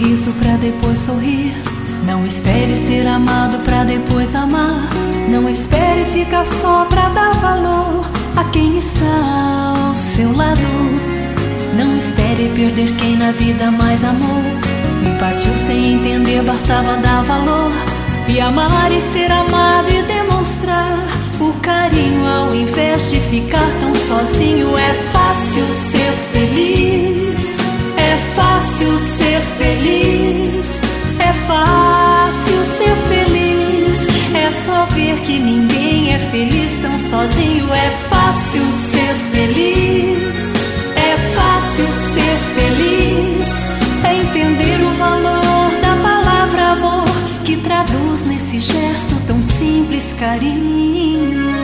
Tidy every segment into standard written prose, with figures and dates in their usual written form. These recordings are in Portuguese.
sorriso pra depois sorrir. Não espere ser amado pra depois amar. Não espere ficar só pra dar valor a quem está ao seu lado. Não espere perder quem na vida mais amou e partiu sem entender, bastava dar valor. E amar e ser amado e demonstrar o carinho ao invés de ficar tão sozinho. É fácil ser feliz, é fácil ser feliz, é fácil ser feliz. É só ver que ninguém é feliz tão sozinho. É fácil ser feliz, é fácil ser feliz. É entender o valor da palavra amor, que traduz nesse gesto tão simples carinho.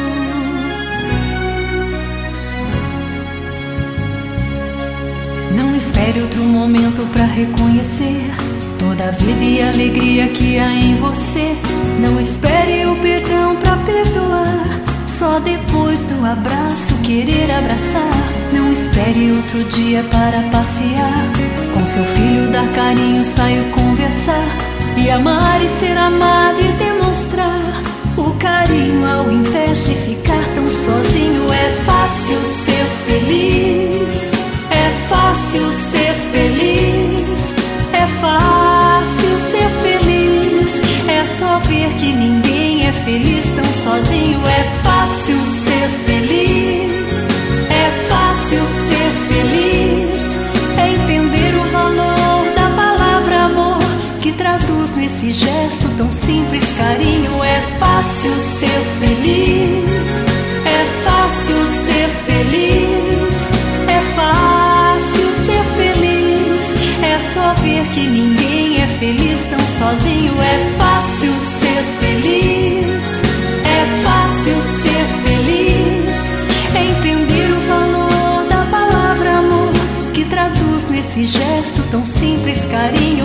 Não espere outro momento pra reconhecer toda a vida e alegria que há em você. Não espere o perdão pra perdoar, só depois do abraço querer abraçar. Não espere outro dia para passear, com seu filho dar carinho, sair conversar. E amar e ser amado e demonstrar o carinho ao invés de ficar tão sozinho. É fácil ser feliz, é fácil ser feliz, é fácil ser feliz. É só ver que ninguém é feliz tão sozinho. É fácil ser feliz, é fácil ser feliz. É entender o valor da palavra amor, que traduz nesse gesto tão simples carinho. É fácil ser feliz, é fácil ser feliz, é fácil ser feliz. É só ver que ninguém é feliz tão sozinho. É fácil ser feliz, é fácil ser feliz. É entender o valor da palavra amor, que traduz nesse gesto tão simples carinho.